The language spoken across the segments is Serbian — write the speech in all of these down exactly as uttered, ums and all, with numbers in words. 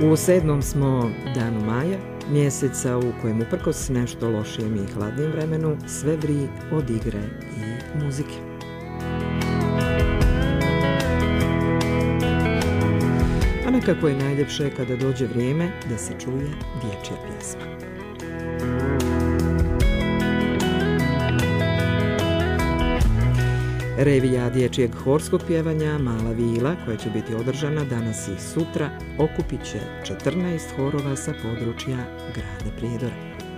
U sedmom smo danu maja, mjeseca u kojem uprkos nešto lošijem i hladnijem vremenu sve vri od igre i muzike. A nekako je najljepše kada dođe vrijeme da se čuje dječja pjesma. Revija dječjeg horskog pjevanja Mala vila, koja će biti održana danas i sutra, okupit će četrnaest horova sa područja grada Prijedora.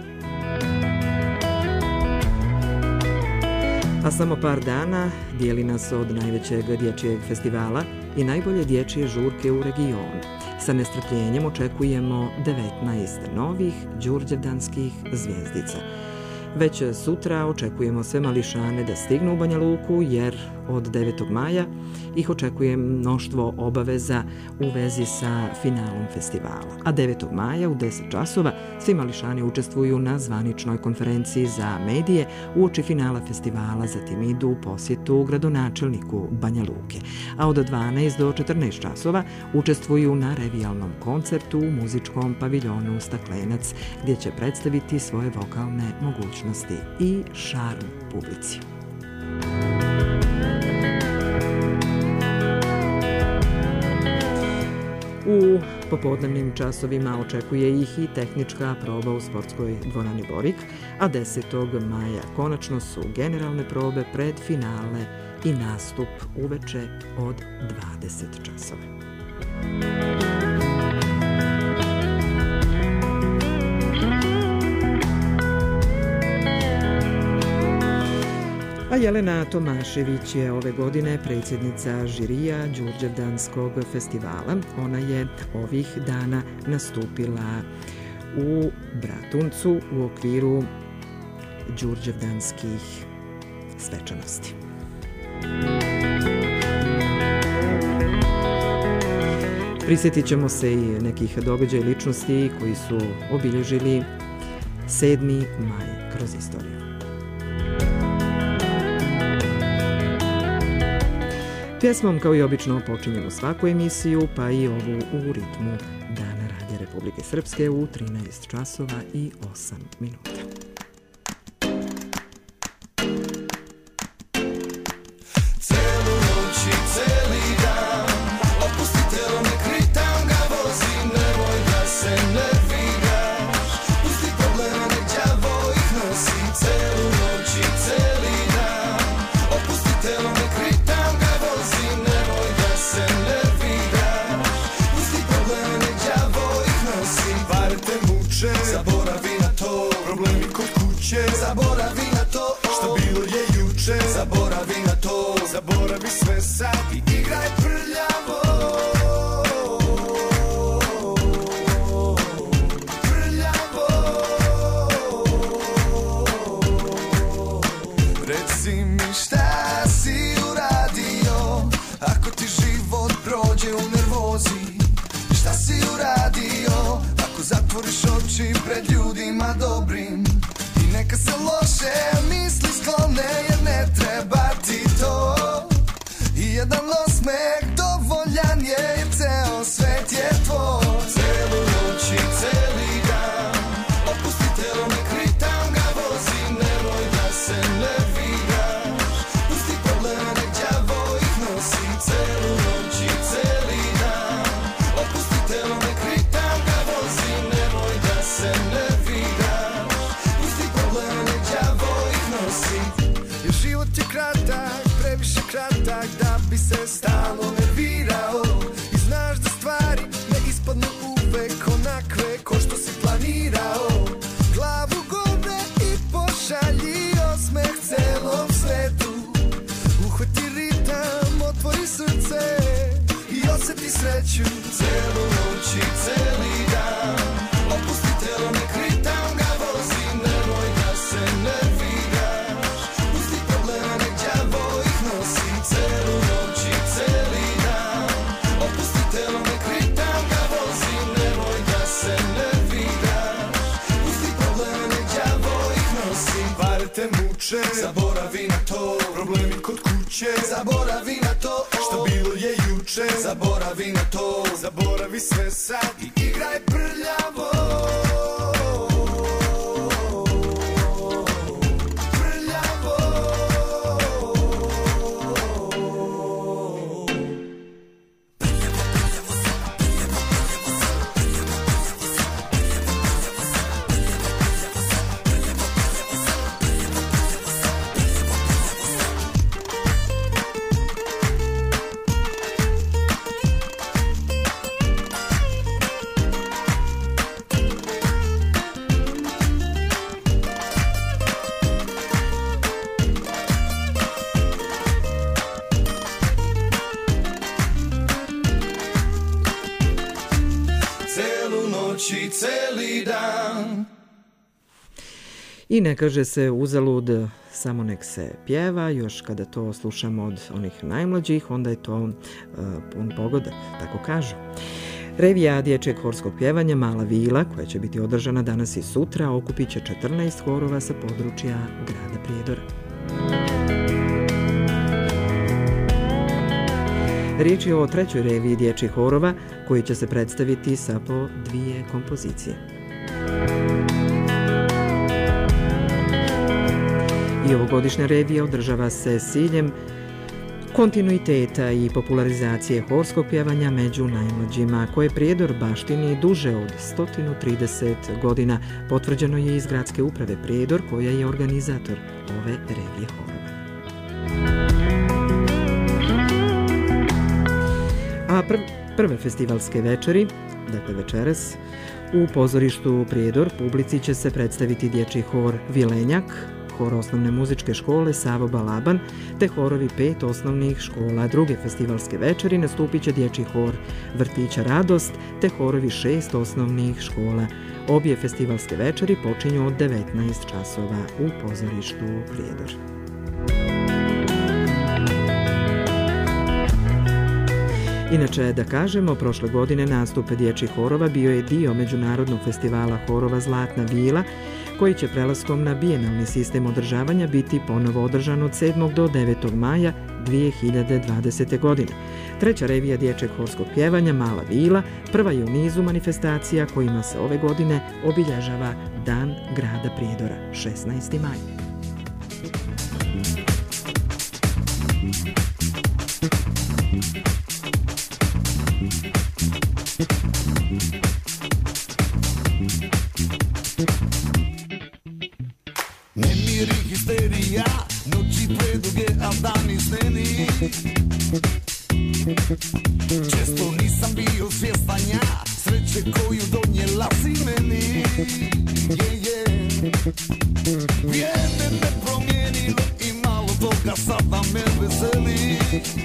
A samo par dana dijeli nas od najvećeg dječjeg festivala i najbolje dječje žurke u regionu. Sa nestrpljenjem očekujemo devetnaest novih đurđevdanskih zvijezdica. Već sutra očekujemo sve mališane da stignu u Banja Luku, jer od devetog maja ih očekuje mnoštvo obaveza u vezi sa finalom festivala. A devetog maja u deset časova svi mališani učestvuju na zvaničnoj konferenciji za medije uoči finala festivala, zatim idu u posjetu gradonačelniku Banja Luke. A od dvanaest do četrnaest časova učestvuju na revijalnom koncertu u muzičkom paviljonu Staklenac, gdje će predstaviti svoje vokalne mogućnosti i šarm publici. U popodnevnim časovima očekuje ih i tehnička proba u sportskoj dvorani Borik, a desetog maja konačno su generalne probe pred finale i nastup uveče od dvadeset časova. A Jelena Tomašević je ove godine predsjednica žirija Đurđevdanskog festivala. Ona je ovih dana nastupila u Bratuncu u okviru đurđevdanskih svečanosti. Prisjetit ćemo se i nekih događaja i ličnosti koji su obilježili sedmi maj kroz istoriju. Pjesmom, kao i obično, počinjemo svaku emisiju, pa i ovu u ritmu Dana Radija Republike Srpske u trinaest časova i osam minuta. Zaboravi na to, što bilo je juče. Zaboravi na to, zaboravi sve sad i igraj prljavo. Prljavo. Reci mi šta si uradio, ako ti život prođe u nervozi. Šta si uradio, ako zatvoriš oči pred ljudima dobrim. Neka se loše misli sklone, jer ne treba ti to. I jedan osmeh dovoljan je, jer ceo svet je tvoj. Celu noć i celi dan opusti telo, nek ritam ga vozi. Nemoj da se nerviraš, pusti probleme, nek đavo ih nosi. Celu noć i celi dan opusti telo, nek ritam ga vozi. Nemoj da se nerviraš, jer život je kratak, previše kratak da bi se stalno nervirao. I znaš da stvari ne ispadnu uvek onakve ko što si planirao. Glavu gore i pošalji osmeh celom svetu. Uhvati ritam, otvori srce i osjeti sreću. Celu noć i celi dan opusti telo, nek ritam ga vozi. Nemoj da se nerviraš, pusti probleme, nek đavo ih nosi. Celu noć i celi dan opusti telo, nek ritam ga vozi. Nemoj da se nerviraš, pusti probleme, nek đavo ih nosi. Pare te muče, zaboravi na to. Problemi kod kuće, zaboravi na to. Što bilo je juče, duše. Zaboravi na to, zaboravi sve sad i igraj prljavo. I ne kaže se uzalud, samo nek se pjeva, još kada to slušamo od onih najmlađih, onda je to uh, pun pogoda, tako kažu. Revija dječjeg horskog pjevanja Mala vila, koja će biti održana danas i sutra, okupit će četrnaest horova sa područja grada Prijedora. Riječ je o trećoj reviji dječjih horova, koji će se predstaviti sa po dvije kompozicije. I ovogodišnja revija održava se s ciljem kontinuiteta i popularizacije horskog pjevanja među najmlađima, koje Prijedor baštini duže od sto trideset godina. Potvrđeno je iz gradske uprave Prijedor, koja je organizator ove revije horova. A prv, prve festivalske večeri, dakle večeras, u pozorištu Prijedor publici će se predstaviti dječji hor Vilenjak, hor osnovne muzičke škole Savo Balaban, te horovi pet osnovnih škola. Druge festivalske večeri nastupit će dječji hor Vrtića Radost, te horovi šest osnovnih škola. Obje festivalske večeri počinju od devetnaest časova u pozorištu Prijedor. Inače, da kažemo, prošle godine nastup dječjih horova bio je dio Međunarodnog festivala horova Zlatna vila, koji će prelaskom na bijenalni sistem održavanja biti ponovo održan od sedmog do devetog maja dvije hiljade dvadesete. godine. Treća revija dječjeg horskog pjevanja Mala vila prva je u nizu manifestacija kojima se ove godine obilježava Dan grada Prijedora, šesnaesti maj. Nemiri, histerija, noći preduge, a dani sneni. Često nisam bio svjestan ja sreće koju donijela si meni. Yeah, yeah. Vrijeme me promijenilo i malo toga sada me veseli.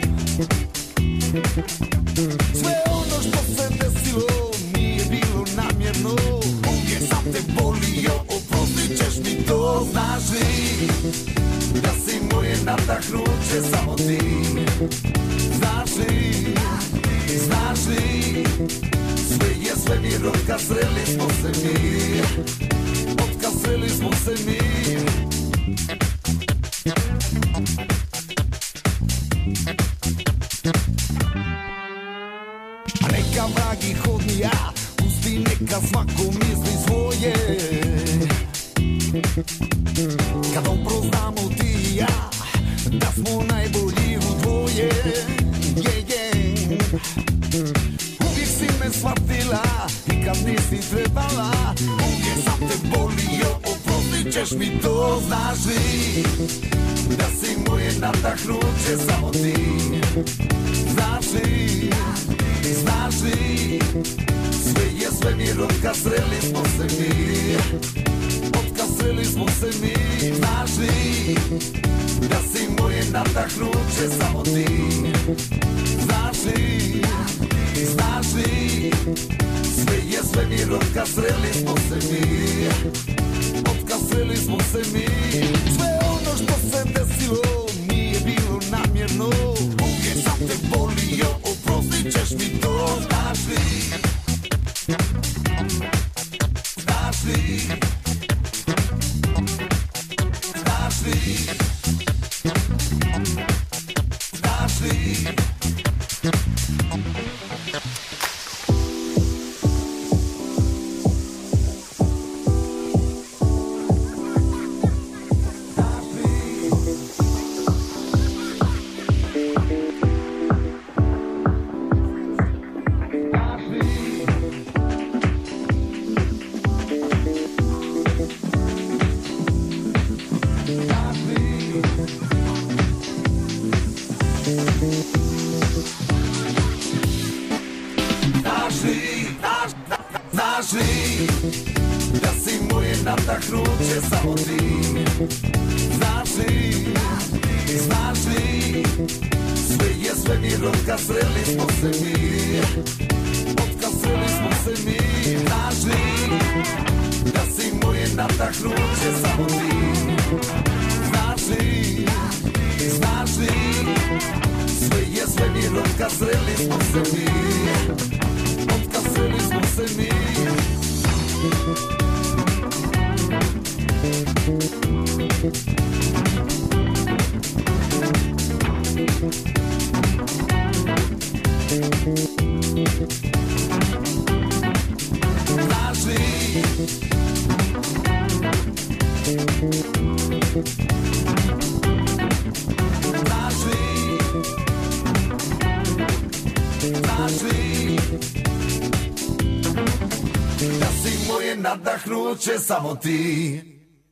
Sve ono što se desilo nije bilo namjerno. Uvijek sam te volio, oprostit ćeš mi to. Znaš li da si moje nadahnuće, samo ti. Znaš li, znaš li, sve je svemir, otkad sreli smo se mi. Otkad sreli smo se mi. Neka vragi hodnija, pusti neka svako misli svoje. Kad upoznamo ti i ja, da smo najbolji u dvoje. Yeah, yeah. Uvijek si me shvatila i kad nisi trebala. Uvijek sam te volio, oprostit ćeš mi to. Znaš li da si moje nadahnuće, samo ti. Znaš li, znaš li, sve je svemir, otkad sreli smo se mi. Otkad sreli smo se mi. Znaš li da si moje nadahnuće, samo ti. Znaš li, znaš li, sve je svemir, otkad sreli smo se mi. Otkad sreli smo se mi. Sve ono što se desilo nije bilo namjerno. Uvijek sam te volio, oprostit ćeš mi to. Znaš li, znaš li, znaš li, znaš li. Sve je svemir, otkad sreli smo se mi. Otkad sreli smo se mi. Znaš li da si moje nadahnuće samo ti? Znaš li, znaš li, sve je svemir, otkad sreli smo se mi. Otkad sreli smo se mi. Znaš li, znaš li, znaš li, da si moje nadahnuće samo ti.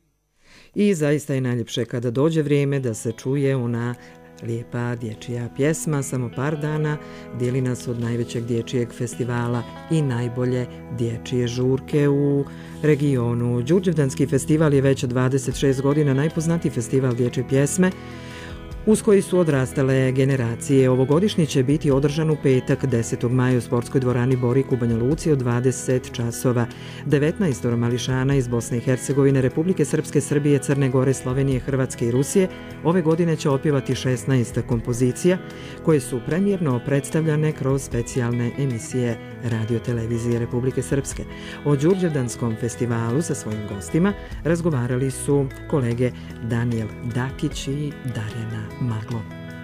I zaista je najljepše kada dođe vrijeme da se čuje ona lijepa dječja pjesma. Samo par dana dijeli nas od najvećeg dječjeg festivala i najbolje dječje žurke u regionu. Đurđevdanski festival je već dvadeset šest godina najpoznatiji festival dječje pjesme uz koji su odrastale generacije. Ovogodišnji će biti održan u petak desetog maja u sportskoj dvorani Borik u Banja Luci od dvadeset časova. devetnaest mališana iz Bosne i Hercegovine, Republike Srpske, Srbije, Crne Gore, Slovenije, Hrvatske i Rusije ove godine će opjevati šesnaest kompozicija koje su premijerno predstavljane kroz specijalne emisije radio-televizije Republike Srpske. O Đurđevdanskom festivalu sa svojim gostima razgovarali su kolege Danijel Dakić i Darjana Maglo.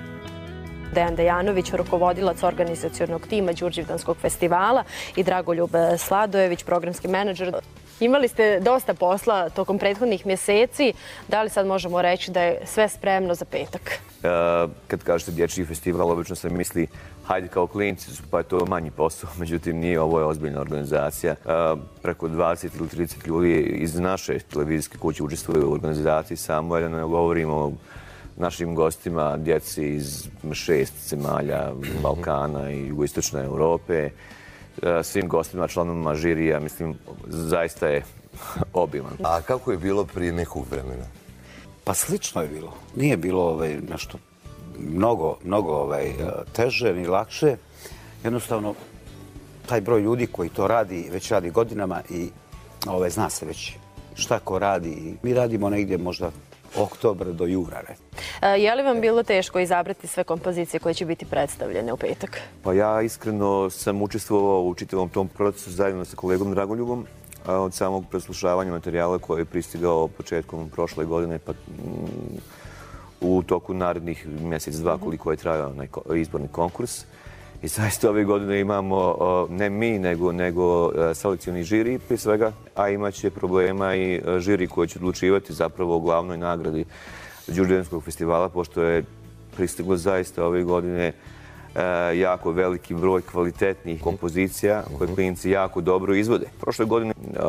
Dejan Dejanović, rukovodilac organizacionog tima Đurđevdanskog festivala i Dragoljub Sladojević, programski menadžer. Imali ste dosta posla tokom prethodnih mjeseci. Da li sad možemo reći da je sve spremno za petak? Kad kažete dječji festival, obično se misli hajde kao klinci, pa je to manji posao. Međutim, nije, ovo je ozbiljna organizacija. Preko dvadeset ili trideset ljudi iz naše televizijske kuće učestvuju u organizaciji. Samo da ne govorimo o našim gostima, djeci iz šest zemalja Balkana i jugoistočne Europe, svim gostima, članovima žirija, mislim, zaista je obiman. A kako je bilo prije nekog vremena? Pa slično je bilo. Nije bilo ovaj, nešto mnogo, mnogo ovaj, teže ni lakše. Jednostavno, taj broj ljudi koji to radi, već radi godinama i ovaj, zna se već šta ko radi. Mi radimo negdje možda oktobar do jura. Je li vam bilo teško izabrati sve kompozicije koje će biti predstavljene u petak? Pa ja iskreno sam učestvovao u čitavom tom procesu zajedno sa kolegom Dragoljubom od samog preslušavanja materijala koji je pristigao početkom prošle godine pa u toku narednih mjesec, dva koliko je trajao izborni konkurs. I zaista ove godine imamo ne mi, nego, nego selekcioni žiri prije svega, a imaće problema i žiri koji će odlučivati zapravo o glavnoj nagradi Đurđevdanskog festivala, pošto je pristiglo zaista ove godine jako veliki broj kvalitetnih kompozicija koje klinci jako dobro izvode. Prošle godine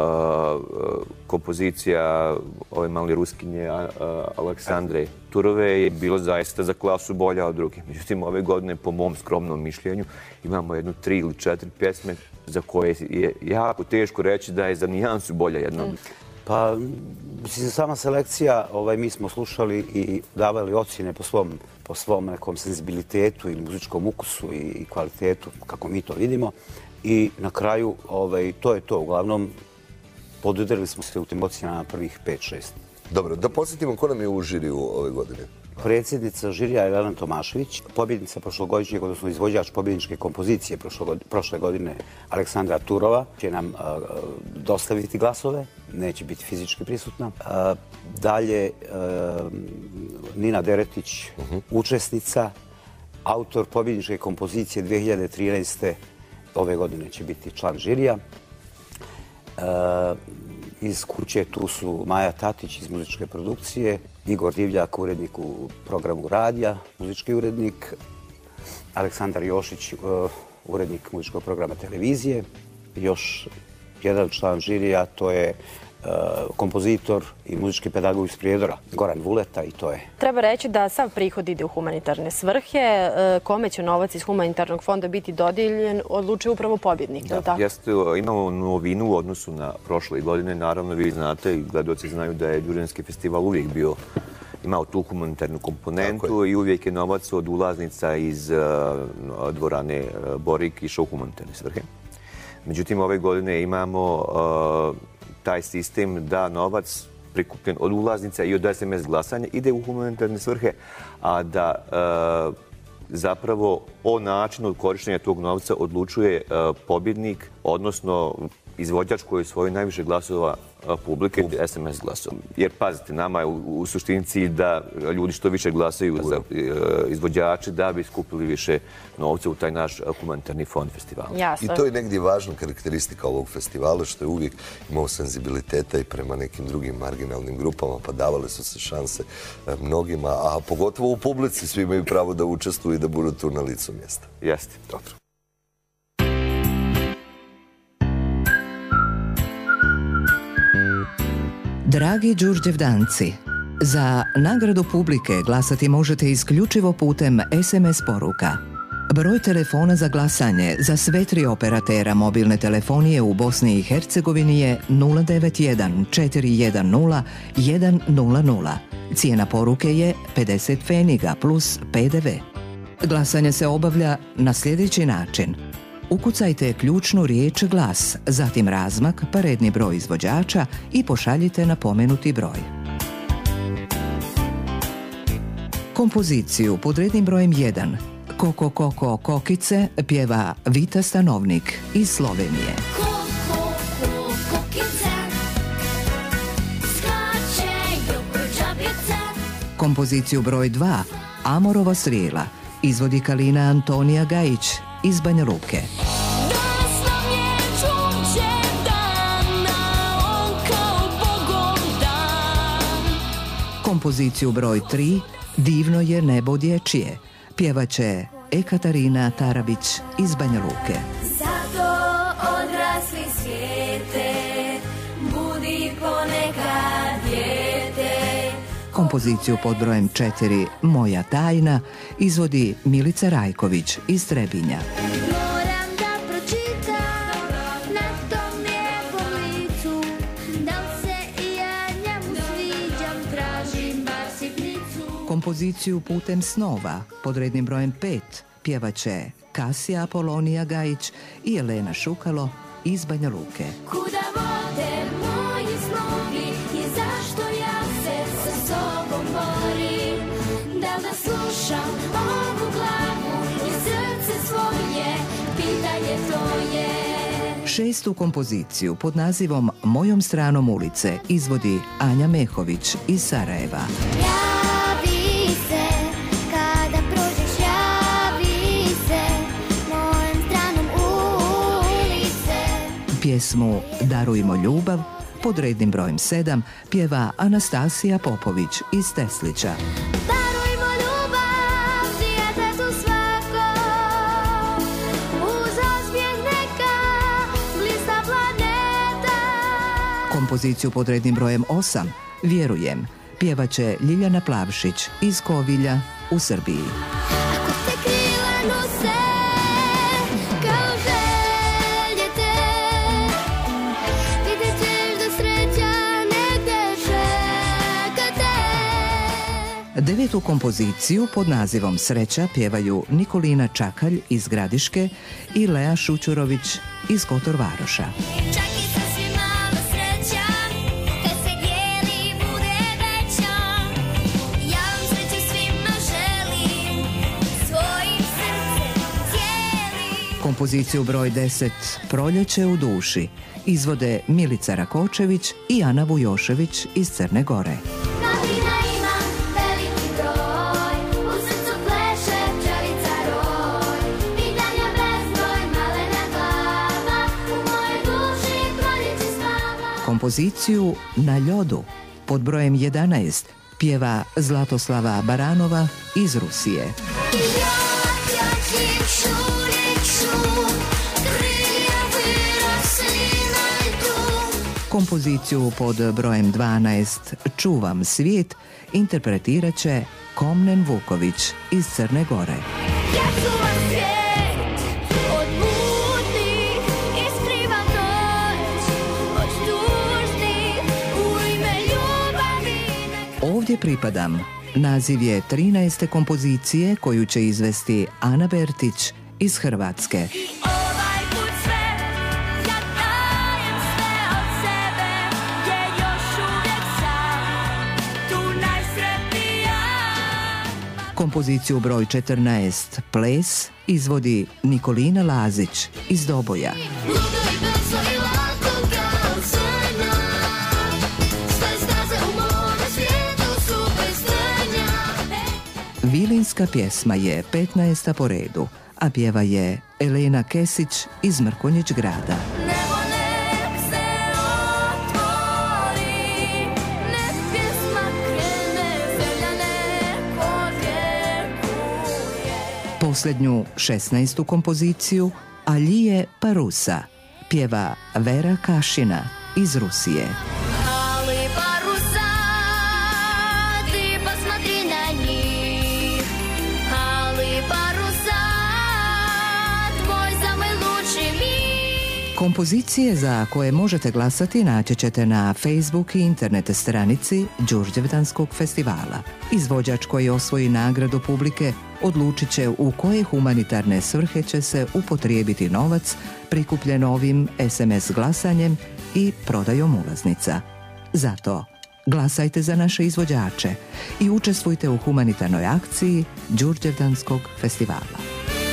kompozicija ove mali ruskinje Aleksandre Turove je bilo zaista za klasu bolja od drugih. Međutim, ove godine, po mom skromnom mišljenju, imamo jednu tri ili četiri pjesme za koje je jako teško reći da je za nijansu bolja jedna. Pa, sama selekcija, ovaj, mi smo slušali i davali ocjene po svom, po svom nekom senzibilitetu i muzičkom ukusu i kvalitetu, kako mi to vidimo. I na kraju, ovaj, to je to. Uglavnom, podudarili smo se u tim ocjenama prvih pet šest. Dobro, da podsjetimo ko nam je u žiriju ove godine. Predsjednica žirija je Elena Tomašević, pobjednica prošlogodišnjeg, odnosno izvođač pobjedničke kompozicije prošle godine Aleksandra Turova, će nam uh, dostaviti glasove, neće biti fizički prisutna. Uh, dalje, uh, Nina Deretić, uh-huh. učesnica, autor pobjedničke kompozicije dvije hiljade trinaeste. ove godine će biti član žirija. Uh, iz kuće tu su Maja Tatić iz muzičke produkcije, Igor Divljak, urednik u programu radija, muzički urednik, Aleksandar Jošić, urednik muzičkog programa televizije, još jedan član žirija, to je kompozitor i muzički pedagog iz Prijedora, Goran Vuleta, i to je. Treba reći da sav prihod ide u humanitarne svrhe. Kome će novac iz humanitarnog fonda biti dodijeljen, odlučuje upravo pobjednik. Da, jeste, imamo novinu u odnosu na prošle godine. Naravno, vi znate i gledaoci znaju da je Đurđevdanski festival uvijek bio imao tu humanitarnu komponentu i uvijek je novac od ulaznica iz uh, dvorane uh, Borik išao u humanitarne svrhe. Međutim, ove godine imamo uh, taj sistem da novac prikupljen od ulaznica i od es em es glasanja ide u humanitarne svrhe, a da uh, zapravo o načinu korištenja tog novca odlučuje uh, pobjednik, odnosno izvođač koji osvoji najviše glasova publike, es em es glasova. Jer, pazite, nama je u, u suštini cilj da ljudi što više glasaju za izvođače da bi skupili više novca u taj naš humanitarni fond festivala. Jasno. I to je negdje važna karakteristika ovog festivala, što je uvijek imao senzibiliteta i prema nekim drugim marginalnim grupama, pa davale su se šanse mnogima, a pogotovo u publici svi imaju pravo da učestvuju i da budu tu na licu mjesta. Jeste. Dobro. Dragi Đurđevdanci, za nagradu publike glasati možete isključivo putem es em es poruka. Broj telefona za glasanje za sve tri operatera mobilne telefonije u Bosni i Hercegovini je nula devet jedan četiri jedan nula jedan nula nula. Cijena poruke je pedeset pfeniga plus pe de ve. Glasanje se obavlja na sljedeći način. Ukucajte ključnu riječ glas, zatim razmak pa redni broj izvođača i pošaljite na pomenuti broj. Kompoziciju pod rednim brojem jedan Koko Koko Kokice pjeva Vita Stanovnik iz Slovenije. Koko Kokice skačeju po džabice. Kompoziciju broj dva Amorova srijela izvodi Kalina Antonija Gajić iz Banja Luke. Kompoziciju broj tri Divno je nebo dječje pjevaće Ekaterina Tarabić iz Banja Luke. Zato odrasli svijete, budi ponekad dijete. Kompoziciju pod brojem četiri Moja tajna izvodi Milica Rajković iz Trebinja. Moram da pročitam na tom lijepom licu, da li se i ja njemu sviđam, tražim bar sitnicu. Kompoziciju putem snova pod rednim brojem pet pjevaće Kasija Apolonija Gajić i Elena Šukalo iz Banja Luke. Kuda vode moji snovi i zašto ja se sa sobom borim, da da slušam ovu glavu i srce svoje, pitanje to je. Šestu kompoziciju pod nazivom Mojom stranom ulice izvodi Anja Mehović iz Sarajeva. Javi se, kada prođeš javi se, mojom stranom ulice. Pjesmu Darujmo ljubav pod rednim brojem sedam pjeva Anastasija Popović iz Teslića. Darujmo ljubav, djetetu svakom, uz osmijeh neka blista planeta. Kompoziciju pod rednim brojem osam Vjerujem pjevaće Ljiljana Plavšić iz Kovilja u Srbiji. Ako te krila nose kao željete, vidjet ćeš da sreća negdje čeka te. Devetu kompoziciju pod nazivom Sreća pjevaju Nikolina Čakalj iz Gradiške i Lea Šućurović iz Kotor Varoša. Čak i sasvim malo sreća, kad se dijeli bude veća. Ja vam sreću svima želim, svojim srcem cijelim. Kompoziciju broj deset Proljeće u duši izvode Milica Rakočević i Ana Vujošević iz Crne Gore. Godina imam veliki broj, u srcu pleše pčelica roj. Pitanja bezbroj, malena glava, u mojoj duši proljeće spava. Kompoziciju Na ljodu pod brojem jedanaest pjeva Zlatoslava Baranova iz Rusije. Ja ćim šurik šum, krilja vyrosli na ldu. Kompoziciju pod brojem dvanaest Čuvam svijet interpretirat će Komnen Vuković iz Crne Gore. Ja čuvam svijet od mutnih, iskrivam noć od tužnih, u ime ljubavi. Ovdje pripadam naziv je trinaeste kompozicije koju će izvesti Ana Bertić iz Hrvatske. Ovaj put sve, ja dajem sve od sebe, gdje još uvijek sam tu najsretnija. Kompoziciju broj četrnaest, Ples, izvodi Nikolina Lazić iz Doboja. Ludo i brzo i lako kao sanjam, sve staze u mome svijetu su bez tranja. Vilinska pjesma je petnaesta po redu, a pjeva je Elena Kesić iz Mrkonjić Grada. Nebo nek se otvori, nek pjesma krene, zemlja nek odjekuje. Posljednju šesnaestu kompoziciju Alije Parusa pjeva Vera Kašina iz Rusije. Ali parusa, ti посмотри на njih. Ali parusa, tvoj samый лучший миг. Kompozicije za koje možete glasati naći ćete na Facebook i internet stranici Đurđevdanskog festivala. Izvođač koji osvoji nagradu publike odlučit će u koje humanitarne svrhe će se upotrijebiti novac prikupljen ovim es em es glasanjem i prodajom ulaznica. Zato glasajte za naše izvođače i učestvujte u humanitarnoj akciji Đurđevdanskog festivala.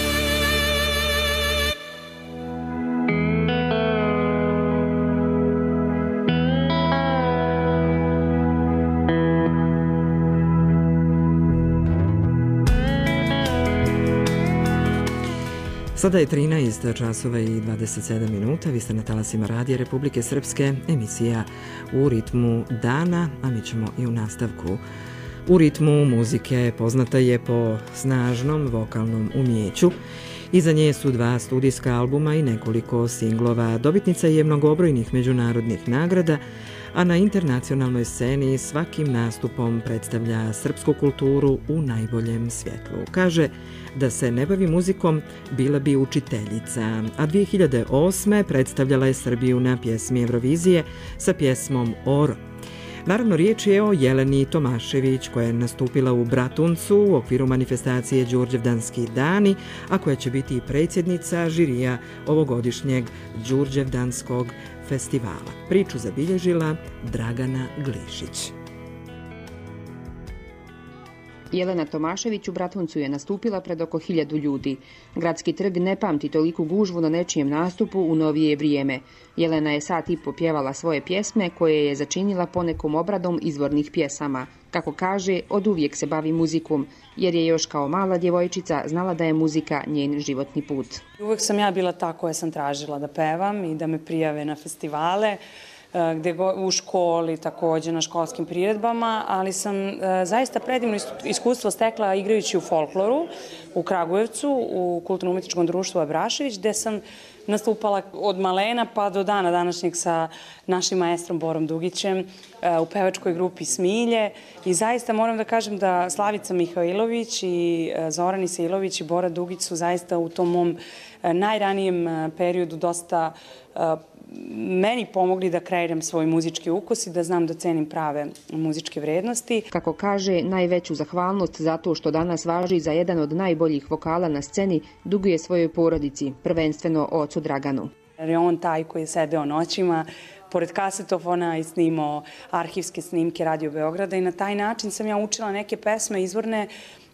Sada je trinaest časova i dvadeset sedam minuta. Vi ste na talasima Radija Republike Srpske, emisija U ritmu dana, a mi ćemo i u nastavku. U ritmu muzike poznata je po snažnom vokalnom umjeću. Iza nje su dva studijska albuma i nekoliko singlova. Dobitnica je mnogobrojnih međunarodnih nagrada, a na internacionalnoj sceni svakim nastupom predstavlja srpsku kulturu u najboljem svjetlu. Kaže da se ne bavi muzikom, bila bi učiteljica, a dvije hiljade osme predstavljala je Srbiju na pjesmi Eurovizije sa pjesmom Oro. Naravno, riječ je o Jeleni Tomašević, koja je nastupila u Bratuncu u okviru manifestacije Đurđevdanski dani, a koja će biti i predsjednica žirija ovogodišnjeg Đurđevdanskog festivala. Priču zabilježila Dragana Glišić. Jelena Tomašević u Bratuncu je nastupila pred oko hiljadu ljudi. Gradski trg ne pamti toliku gužvu na nečijem nastupu u novije vrijeme. Jelena je sat i po pjevala svoje pjesme koje je začinila ponekom obradom izvornih pjesama. Kako kaže, od uvijek se bavi muzikom, jer je još kao mala djevojčica znala da je muzika njen životni put. Uvijek sam ja bila ta koja sam tražila da pevam i da me prijave na festivale, gdje u školi, također na školskim priredbama, ali sam e, zaista predivno iskustvo stekla igrajući u folkloru u Kragujevcu, u Kulturno-umjetničkom društvu Abrašević, gdje sam nastupala od malena pa do dana današnjeg sa našim maestrom Borom Dugićem e, u pevačkoj grupi Smilje. I zaista moram da kažem da Slavica Mihajlović i e, Zoran Isailović i Bora Dugić su zaista u tom mom e, najranijem e, periodu dosta e, meni pomogli da kreiram svoj muzički ukus i da znam da cenim prave muzičke vrednosti. Kako kaže, najveću zahvalnost zato što danas važi za jedan od najboljih vokala na sceni duguje svojoj porodici, prvenstveno ocu Draganu. Jer je on taj koji je sedeo noćima pored kasetofona i snimao arhivske snimke Radio Beograda i na taj način sam ja učila neke pesme izvorne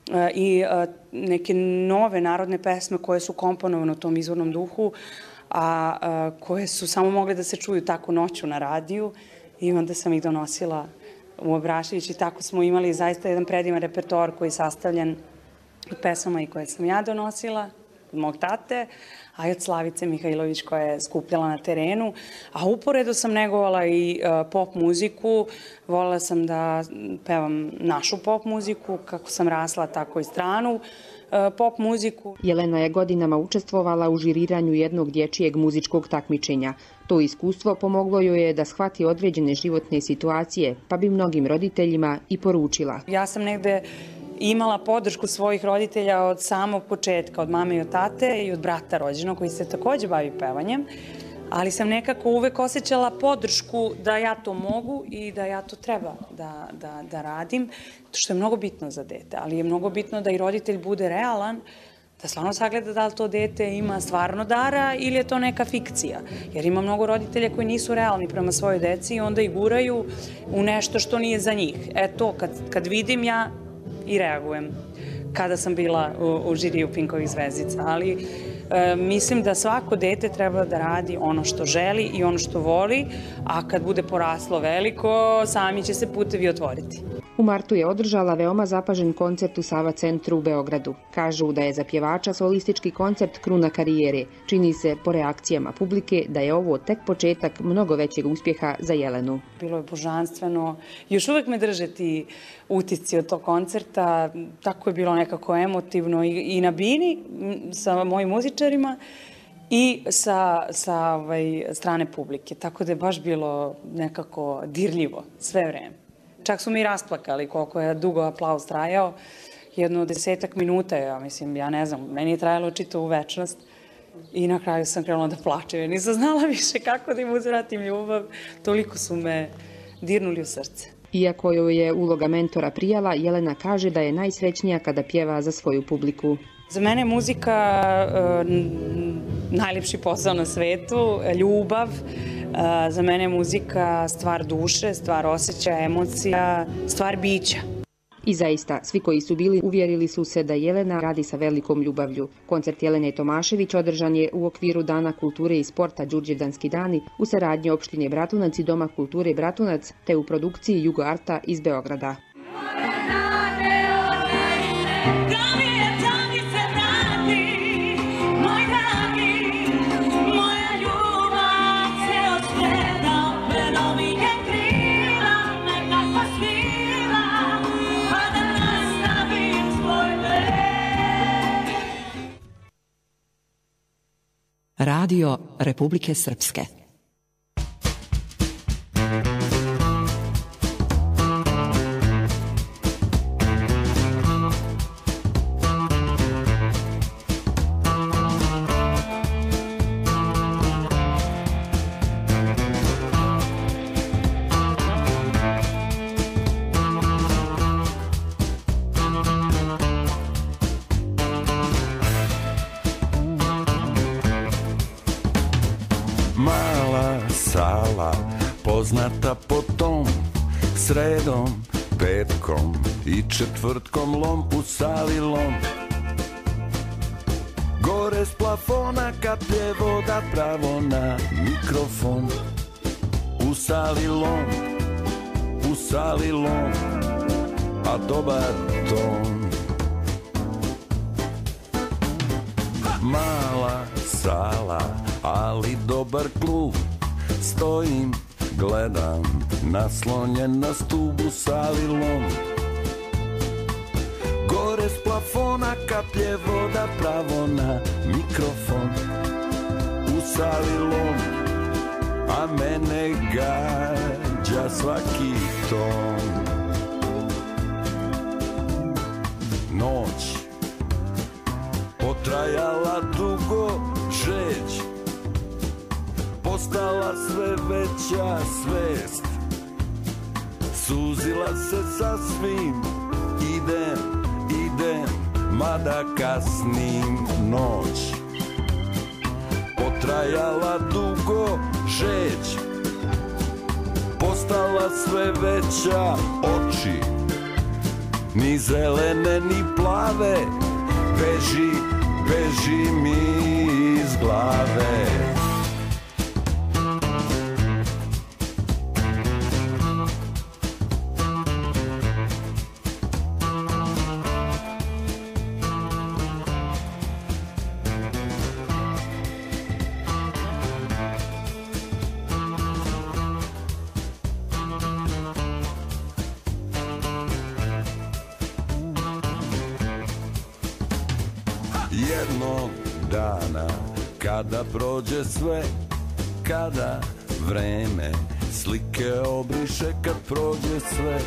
i neke nove narodne pesme koje su komponovane u tom izvornom duhu, a, a koje su samo mogle da se čuju tako noću na radiju i onda sam ih donosila u Abrašević i tako smo imali zaista jedan predivan repertoar koji je sastavljen od pesama i koje sam ja donosila od mog tate, a i od Slavice Mihajlović koja je skupljala na terenu. A uporedo sam negovala i uh, pop muziku, voljela sam da pevam našu pop muziku, kako sam rasla, tako i stranu pop muziku. Jelena je godinama učestvovala u žiriranju jednog dječjeg muzičkog takmičenja. To iskustvo pomoglo joj je da shvati određene životne situacije, pa bi mnogim roditeljima i poručila. Ja sam negde imala podršku svojih roditelja od samog početka, od mame i od tate i od brata rođenog koji se također bavi pevanjem. ali sam nekako uvek osjećala podršku da ja to mogu i da ja to treba da, da, da radim, što je mnogo bitno za dete, ali je mnogo bitno da i roditelj bude realan, da stvarno sagleda da li to dete ima stvarno dara ili je to neka fikcija. Jer ima mnogo roditelja koji nisu realni prema svojoj deci i onda ih guraju u nešto što nije za njih. E to, kad, kad vidim ja i reagujem kada sam bila u, u žiriju Pinkovih zvezdica, ali e, mislim da svako dete treba da radi ono što želi i ono što voli, a kad bude poraslo veliko, sami će se putevi otvoriti. U martu je održala veoma zapažen koncert u Sava centru u Beogradu. Kažu da je za pjevača solistički koncert kruna karijere. Čini se, po reakcijama publike, da je ovo tek početak mnogo većeg uspjeha za Jelenu. Bilo je božanstveno. Još uvek me drže ti utisci od tog koncerta. Tako je bilo nekako emotivno i, i na bini sa mojim muzičarima i sa, sa ovaj, strane publike. Tako da je baš bilo nekako dirljivo sve vreme. Čak su mi rasplakali koliko je dugo aplauz trajao. Jedno desetak minuta, ja mislim, ja ne znam, meni je trajalo čitavu večnost i na kraju sam krenula da plačem. Jer nisam znala više kako da im uzvratim ljubav. Toliko su me dirnuli u srce. Iako joj je uloga mentora prijala, Jelena kaže da je najsrećnija kada pjeva za svoju publiku. Za mene je muzika uh, najljepši posao na svetu, ljubav. Uh, za mene je muzika stvar duše, stvar osjećaja, emocija, stvar bića. I zaista, svi koji su bili uvjerili su se da Jelena radi sa velikom ljubavlju. Koncert Jelene Tomašević održan je u okviru Dana kulture i sporta Đurđevdanski dani u saradnji opštine Bratunac i Doma kulture Bratunac te u produkciji Jugo Arta iz Beograda. Radio Republike Srpske. Poznata po tom sredom, petkom i četvrtkom lom u sali lom. Gore s plafona kaplje voda pravo na mikrofon. U sali lom, u sali lom, a dobar ton. Mala sala, ali dobar klub. Stojim, gledam, naslonjen na stubu sali lom. Gore s plafona kaplje voda pravo na mikrofon. U sali lom, a mene gađa svaki ton. Noć potrajala dugo, žeć postala sve veća svest. Suzila se sasvim, idem, idem, mada kasnim. Noć potrajala dugo, žeć postala sve veća. Oči ni zelene ni plave, beži, beži mi iz glave. Jednog dana, kada prođe sve, kada vreme slike obriše, kad prođe sve,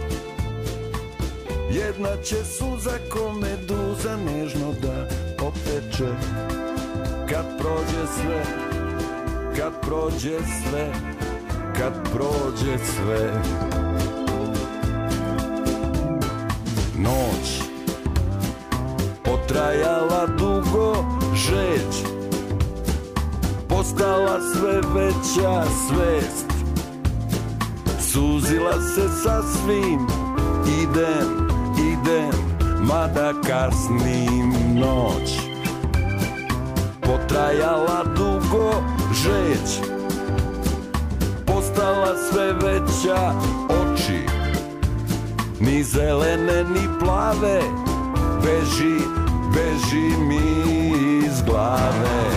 jedna će suza ko meduza nežno da opeče. Kad prođe sve, kad prođe sve, kad prođe sve. Noć potrajala dugo, žeć postala sve veća svest. Suzila se sasvim, idem, idem, mada kasnim. Noć potrajala dugo, žeć postala sve veća, oči ni zelene ni plave, beži, beži mi iz glave.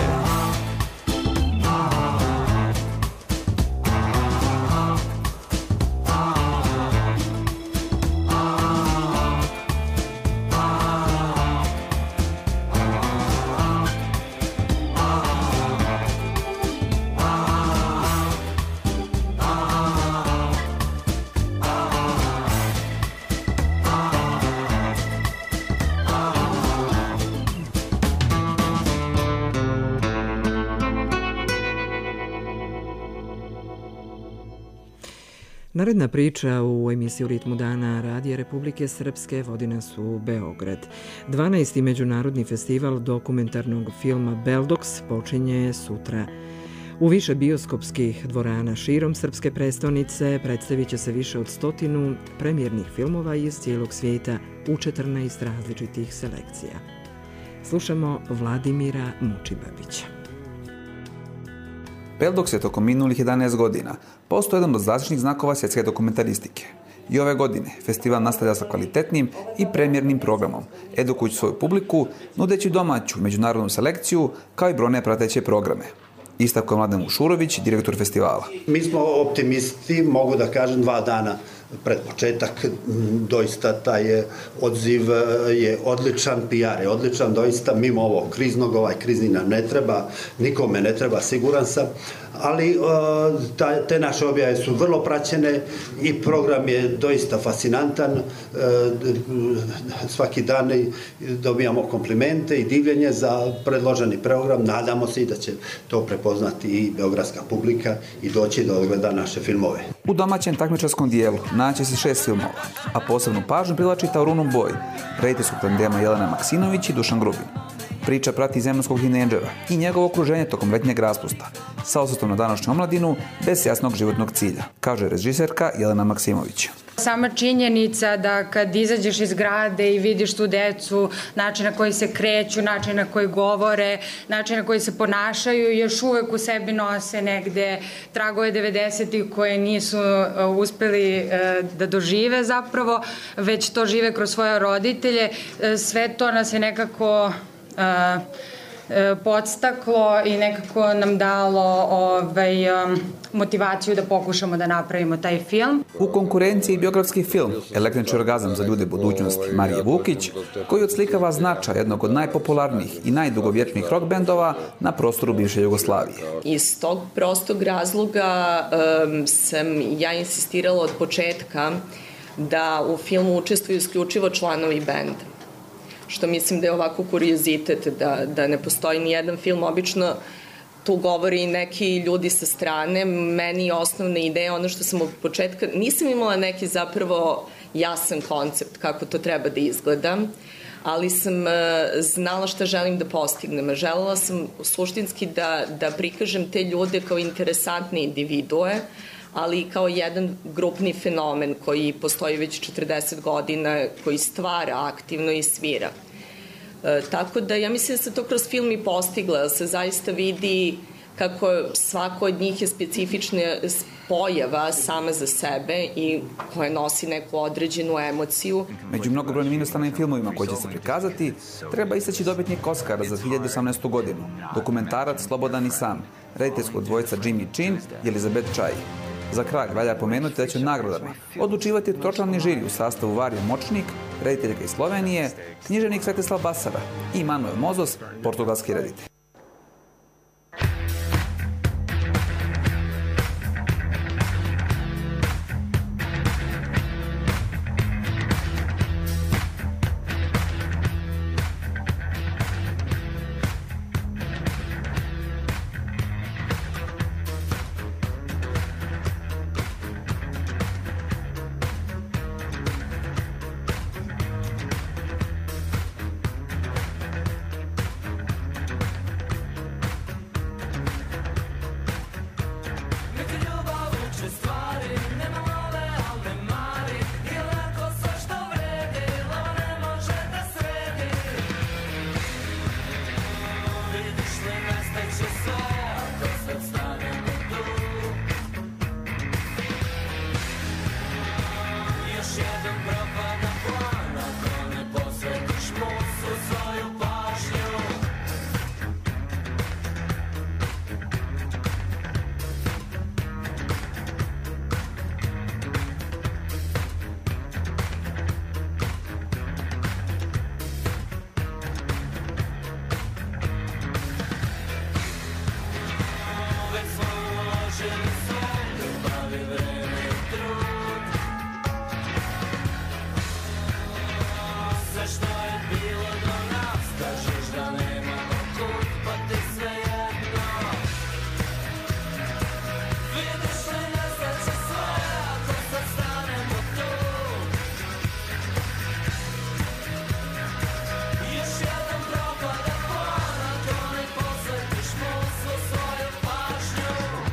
Naredna priča u emisiji U ritmu dana Radija Republike Srpske vodi nas u Beograd. dvanaesti Međunarodni festival dokumentarnog filma Beldoks počinje sutra. U više bioskopskih dvorana širom srpske prestonice predstavit će se više od stotinu premijernih filmova iz cijelog svijeta u četrnaest različitih selekcija. Slušamo Vladimira Mučibabića. Beldoks je tokom minulih jedanaest godina postao jedan od zlatničnih znakova svjetske dokumentaristike. I ove godine festival nastavlja sa kvalitetnim i premijernim programom, edukujući svoju publiku, nudeći domaću međunarodnu selekciju, kao i brojne prateće programe. Istakao je Mladen Vušurović, direktor festivala. Mi smo optimisti, mogu da kažem, dva dana pred početak. Doista taj odziv je odličan, P R je odličan, doista mimo ovog kriznog, ovaj krizni nam ne treba, nikome ne treba, siguran sam, ali te naše objave su vrlo praćene i program je doista fascinantan. Svaki dan dobijamo komplimente i divljenje za predloženi program. Nadamo se i da će to prepoznati i beogradska publika i doći da odgleda naše filmove. U domaćem takmičarskom dijelu naće se šest filmova, a posebnu pažnju privlači Taurunom boj, rediteljskog tandema Jelena Maksimović i Dušan Grubin. Priča prati zemljskog tinejdžera i njegovo okruženje tokom letnjeg raspusta, sa osvrtom na današnju omladinu bez jasnog životnog cilja, kaže režiserka Jelena Maksimović. Sama činjenica da kad izađeš iz grade i vidiš tu decu, način na koji se kreću, način na koji govore, način na koji se ponašaju, još uvek u sebi nose negde tragove devedesetih koje nisu uspeli da dožive zapravo, već to žive kroz svoje roditelje. Sve to nas je nekako podstaklo i nekako nam dalo ovaj, motivaciju da pokušamo da napravimo taj film. U konkurenciji biografski film Električni orgazam za ljude budućnosti Marije Vukić, koji odslikava značaj jednog od najpopularnijih i najdugovječnijih rock bendova na prostoru bivše Jugoslavije. Iz tog prostog razloga um, sam ja insistirala od početka da u filmu učestvuju isključivo članovi benda. Što mislim da je ovako kuriozitet, da, da ne postoji ni jedan film. Obično tu govori neki ljudi sa strane. Meni je osnovna ideja, ono što sam od početka, nisam imala neki zapravo jasan koncept kako to treba da izgleda, ali sam uh, znala šta želim da postignem. Želela sam suštinski da, da prikažem te ljude kao interesantne individue, ali kao jedan grupni fenomen koji postoji već četrdeset godina, koji stvara aktivno i svira. E, tako da ja mislim da se to kroz film i postigla, da se zaista vidi kako svako od njih je specifična pojava sama za sebe i koja nosi neku određenu emociju. Među mnogobrojnim inostranim filmovima koji će se prikazati, treba istaći dobitnik Oscara za dve hiljade osamnaestu. godinu, dokumentarac Slobodan i sam, rediteljskog dvojica Jimmy Chin i Elizabeth Čaj. Za kraj valja pomenuti da će o nagradama odlučivati tročlani žiri u sastavu Varija Močnik, rediteljka iz Slovenije, književnik Svetislav Basara i Manuel Mozos, portugalski reditelj. da nemamo kud, pa ti svejedno. Vidiš li nesreće sve, ako sad stanemo tu. Još jedan propada plan, ako ne posvetiš mu svu svoju pažnju.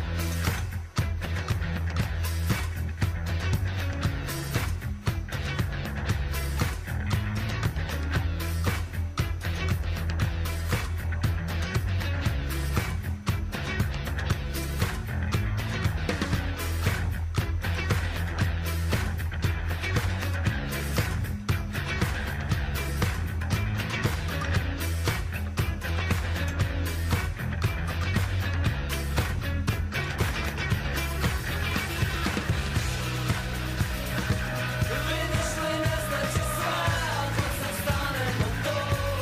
Vidiš li nesreće sve, ako sad stanemo tu.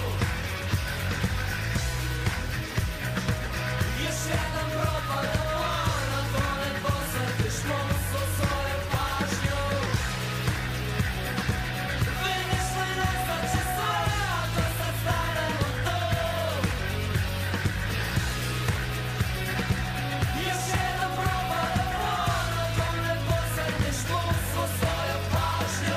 Još jedan propada plan, ako ne posvetiš mu svu svoju pažnju. Vidiš li nesreće sve, ako sad stanemo tu. Još jedan propada plan, ako ne posvetiš mu svu svoju pažnju.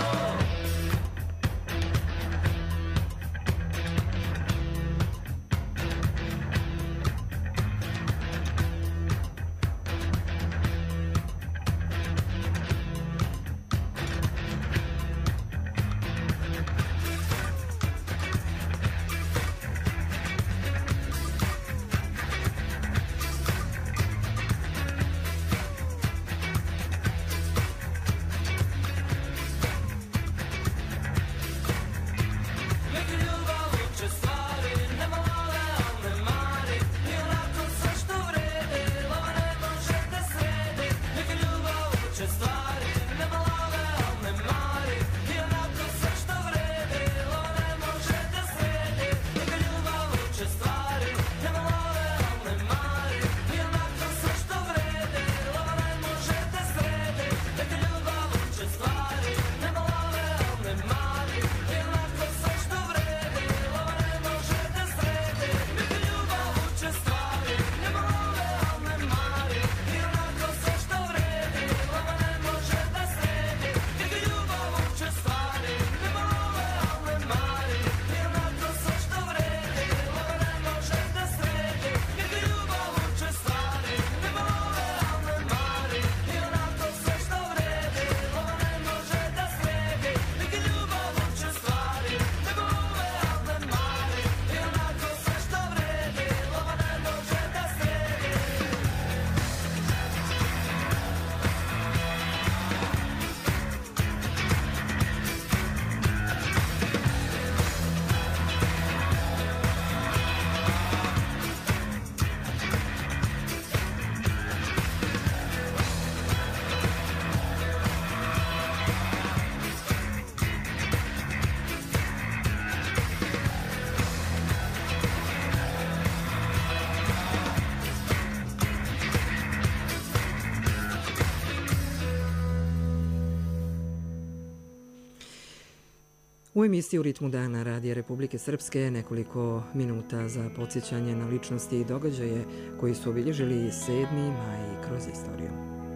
Neka ljubav uče stvari, nema love, al ne mari. I onako sve što vredi, lova ne može da sredi. Neka ljubav uče stvari, nema love, al ne mari. I onako sve što vredi, lova ne može da sredi. Neka ljubav uče stvari, nema love, al ne mari. I onako sve što vredi, lova ne može da sredi. Neka ljubav uče stvari, nema love, al ne mari. I onako sve što vredi, lova ne može da sredi. Neka ljubav uče stvari, nema love, al ne mari. I onako sve što vredi, lova ne može da sredi. Neka ljubav uče stvari, nema love, al ne mari. I onako sve što vredi, lova ne može da sredi. Neka ljubav uče stvari, nema love, al ne mari. I onako sve što vredi, lova ne može da sredi. Neka ljubav uče stvari, nema love, al ne mari. I onako sve što vredi, lova ne može da sredi. U emisiji U ritmu dana Radija Republike Srpske nekoliko minuta za podsjećanje na ličnosti i događaje koji su obilježili sedmi maj kroz istoriju.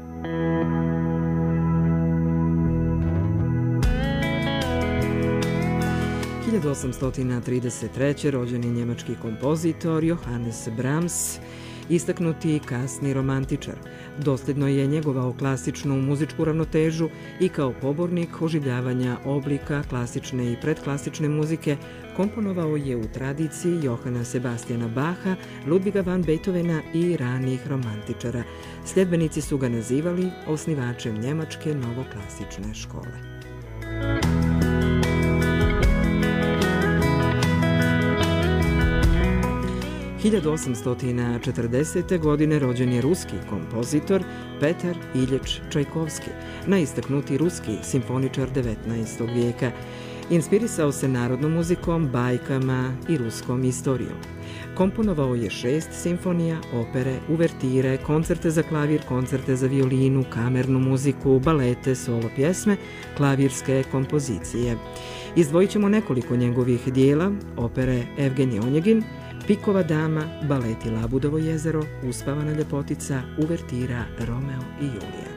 hiljadu osamsto trideset treće. rođen je njemački kompozitor Johannes Brahms, istaknuti kasni romantičar. Dosljedno je njegovao klasičnu muzičku ravnotežu i kao pobornik oživljavanja oblika klasične i predklasične muzike komponovao je u tradiciji Johana Sebastiana Bacha, Ludviga van Beethovena i ranih romantičara. Sljedbenici su ga nazivali osnivačem njemačke novoklasične škole. hiljadu osamsto četrdesete. godine rođen je ruski kompozitor Petar Iljič Čajkovski, najistaknutiji ruski simfoničar devetnaestog vijeka. Inspirisao se narodnom muzikom, bajkama i ruskom istorijom. Komponovao je šest simfonija, opere, uvertire, koncerte za klavir, koncerte za violinu, kamernu muziku, balete, solo pjesme, klavirske kompozicije. Izdvojit ćemo nekoliko njegovih dijela, opere Evgenij Onjegin, Pikova dama, baleti Labudovo jezero, Uspavana ljepotica, uvertira Romeo i Julija.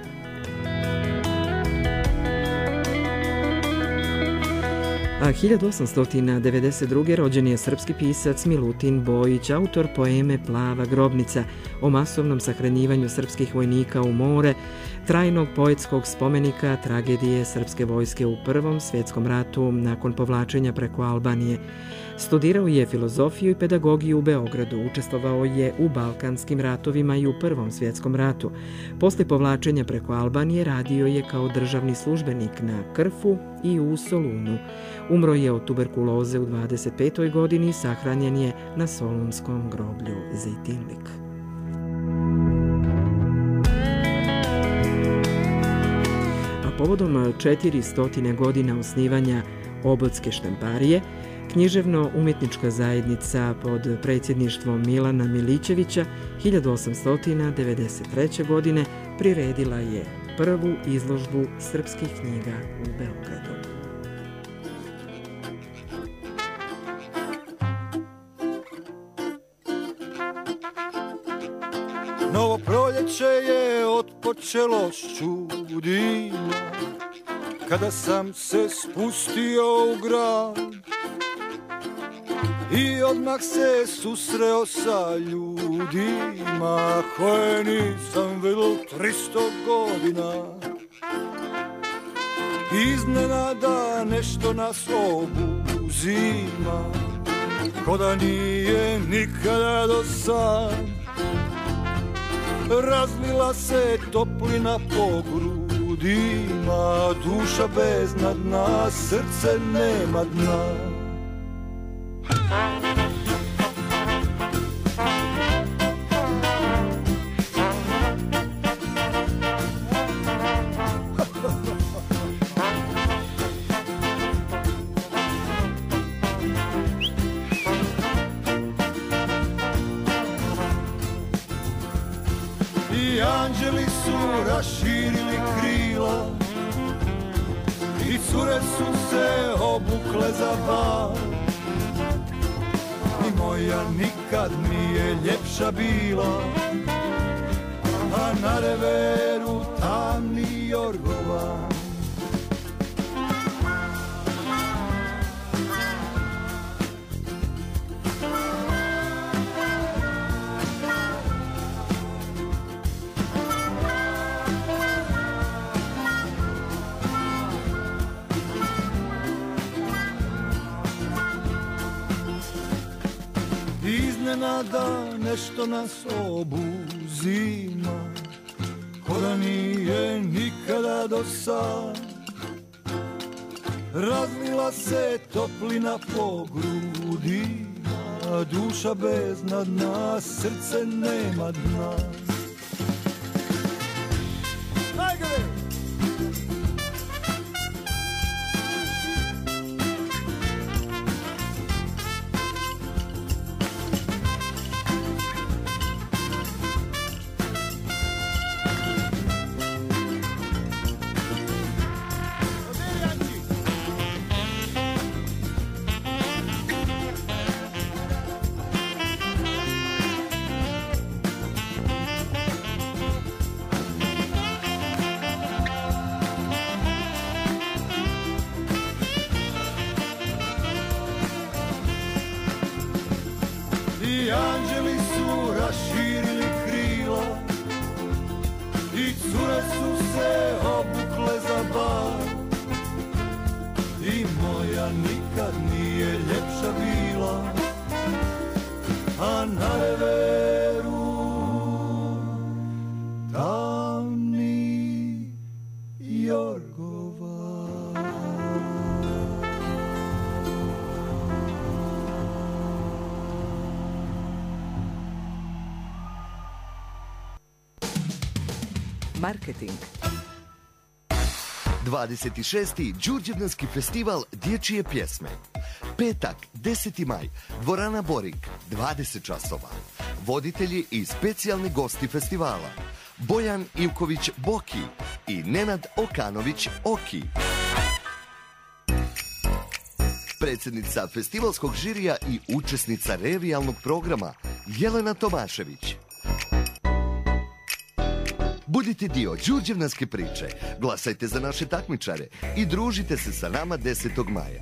A hiljadu osamsto devedeset druge. rođen je srpski pisac Milutin Bojić, autor poeme Plava grobnica o masovnom sahranjivanju srpskih vojnika u more, trajnog poetskog spomenika tragedije srpske vojske u Prvom svjetskom ratu nakon povlačenja preko Albanije. Studirao je filozofiju i pedagogiju u Beogradu, učestvovao je u Balkanskim ratovima i u Prvom svjetskom ratu. Posle povlačenja preko Albanije radio je kao državni službenik na Krfu i u Solunu. Umro je od tuberkuloze u dvadeset petoj godini i sahranjen je na solunskom groblju Zejtinlik. A povodom četiristotine godina osnivanja Obodske štamparije, književno-umjetnička zajednica pod predsjedništvom Milana Milićevića hiljadu osamsto devedeset treće. godine priredila je prvu izložbu srpskih knjiga u Beogradu. Novo proljeće je otpočelo s čudima, kada sam se spustio u grad i odmah se susreo sa ljudima koje nisam vidio tristo godina. Iznenada nešto nas obuzima, ko da nije nikada do sad. Razlila se toplina po grudima, duša beznadna, srce nema dna. I anđeli su raširili krila i cure su se obukle za bal. I moja nikad nije ljepša bila, a na reveru tamni jorgovan. Iznenada nešto nas obuzima, ko da nije nikada do sad. Razlila se toplina po grudima, duša beznadna, srce nema dna. I anđeli su raširili krila i cure su se obukle za bar. I moja nikad nije ljepša bila, a na reveru tamni jorgovan. Marketing. dvadeset šesti. Đurđevdanski festival dječje pjesme. Petak, deseti maj, dvorana Boring, dvadeset časova. Voditelji i specijalni gosti festivala: Bojan Ivković Boki i Nenad Okanović Oki. predsjednica festivalskog žirija i učesnica revijalnog programa Jelena Tomašević. Budite dio Đurđevdanske priče, glasajte za naše takmičare i družite se sa nama desetog maja.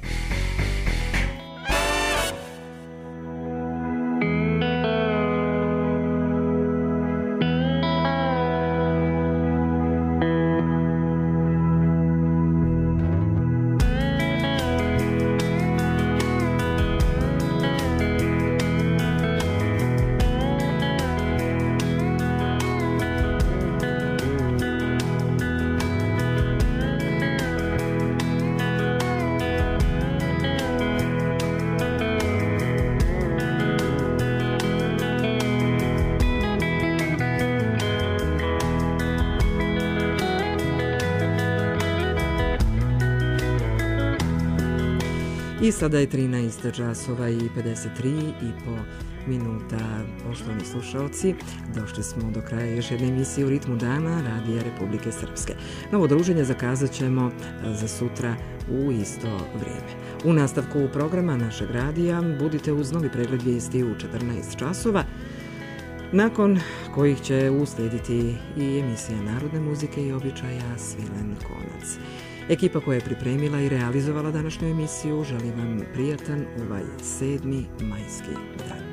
I sada je trinaest časova i pedeset tri i po minuta. Poštovani slušalci, došli smo do kraja još jedne emisije U ritmu dana Radija Republike Srpske. Novo druženje zakazat ćemo za sutra u isto vrijeme. U nastavku programa našeg radija budite uz novi pregled vijesti u četrnaest časova, nakon kojih će uslijediti i emisija narodne muzike i običaja Svilen konac. Ekipa koja je pripremila i realizovala današnju emisiju želi vam prijatan ovaj sedmi majski dan.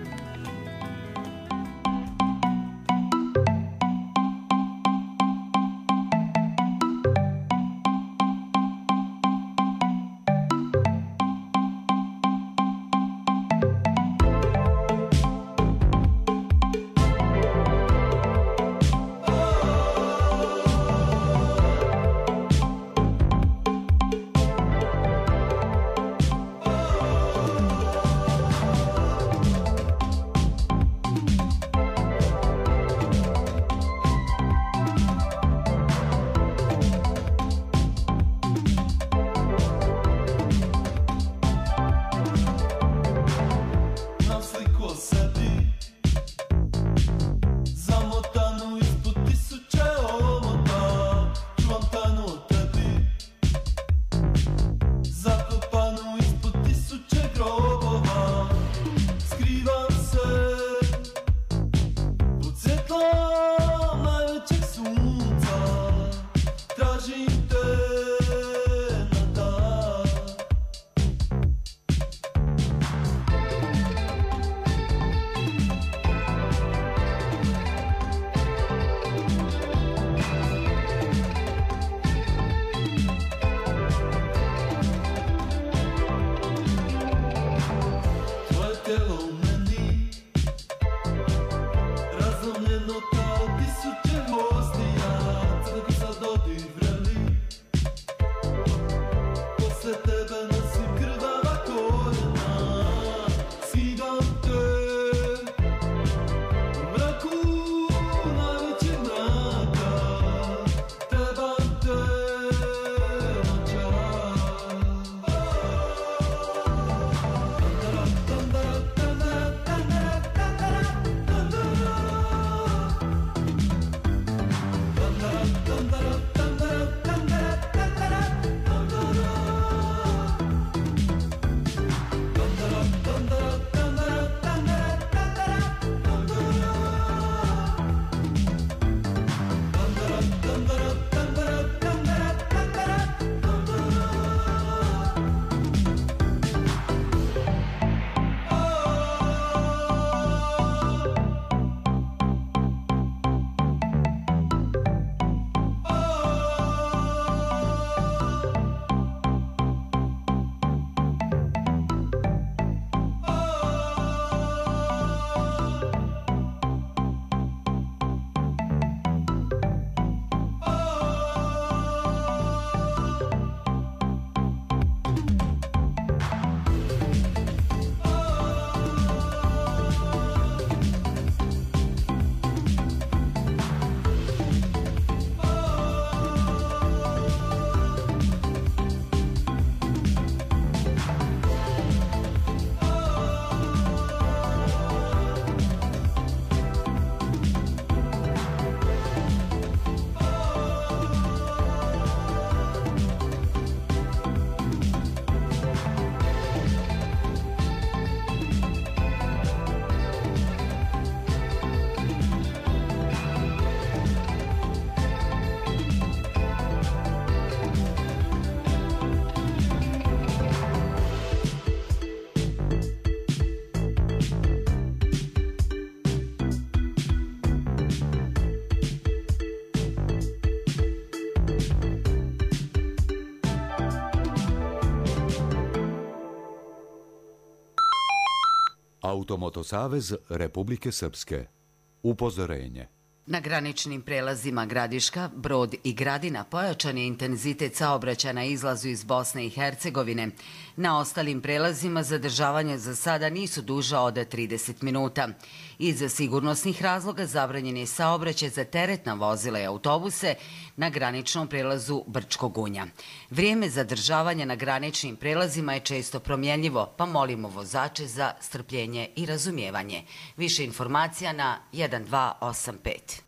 Automoto savez Republike Srpske. Upozorenje. Na graničnim prelazima Gradiška, Brod i Gradina pojačan je intenzitet saobraćaja na izlazu iz Bosne i Hercegovine. Na ostalim prelazima zadržavanja za sada nisu duža od trideset minuta. Iz sigurnosnih razloga zabranjen je saobraćaj za teretna vozila i autobuse na graničnom prelazu Brčko Gunja. Vrijeme zadržavanja na graničnim prelazima je često promjenljivo, pa molimo vozače za strpljenje i razumijevanje. Više informacija na jedan dva osam pet.